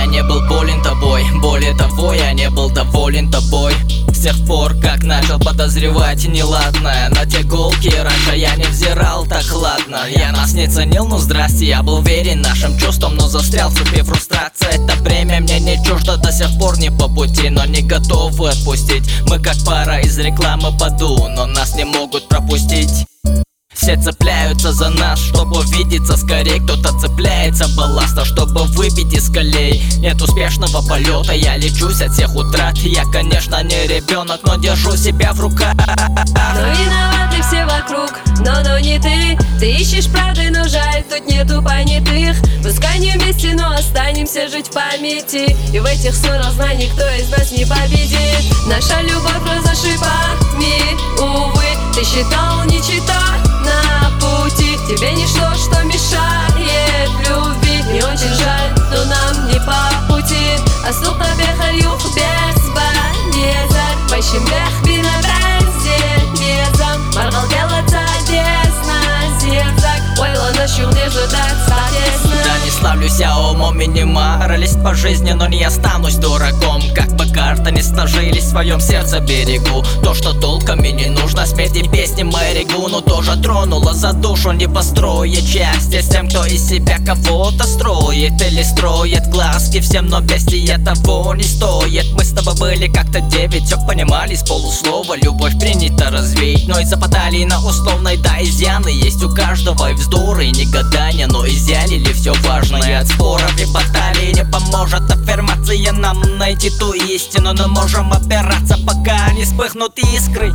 не был болен тобой. Более того, я не был доволен тобой. С тех пор, как начал подозревать неладное, на те голки раньше я не взирал так хладно. Я нас не ценил, ну здрасте, я был верен нашим чувствам, но застрял в цепи фрустрации. Это время мне не чуждо, до сих пор не по пути, но не готовы отпустить. Мы как пара из рекламы поду, но нас не могут пропустить. Все цепляются за нас, чтобы увидеться скорей. Кто-то цепляется балласта, чтобы выбить из колей. Нет успешного полета, я лечусь от всех утрат. Я, конечно, не ребенок, но держу себя в руках. Но виноваты все вокруг, но не ты. Ты ищешь правды, но жаль, тут нету понятых. Пускай не вместе, но останемся жить в памяти. И в этих ссорах знай, никто из нас не победит. Наша любовь разошибами, увы. Ты считал, не читал на пути. Тебе не шло, что мешает любви. Мне очень жаль, но нам не по пути. Асыл табех алюх бесполезен. Пощембех бинообразе безам. Маргал делаться десно зевзак. Ойлана шурне ждать соответственно. Да не славлюсь я умом, минималист по жизни, но не останусь дураком. Как бы карты не сложились, в своем сердце берегу то, что толком и не нужно. Смерти песни мэригу, но тоже тронула за душу, не построить счастье с тем, кто из себя кого-то строит или строит глазки всем, но бестия того не стоит. Мы с тобой были как-то 9, все понимали с полуслова. Любовь принято развеять, но из-за баталий на условной, да, изъяны есть у каждого. И вздоры, и негодания, но изъялили все важное от споров и баталий. Не поможет аффирмация нам найти ту истину, но можем опираться, пока не вспыхнут искры.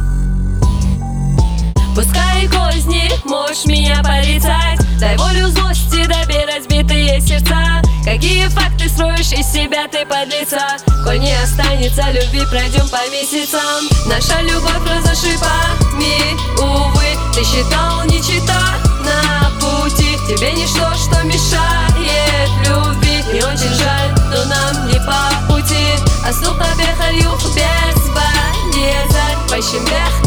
Пускай козни, можешь меня порицать. Дай волю злости, добей разбитые сердца. Какие факты строишь из себя ты, подлеца? Коль не останется любви, пройдем по месяцам. Наша любовь разошибами, увы. Ты считал, не читал на пути. Тебе не шло, что мешает любви. Мне очень жаль, но нам не по пути. Асыл табех алюх бесполезен. Пощембех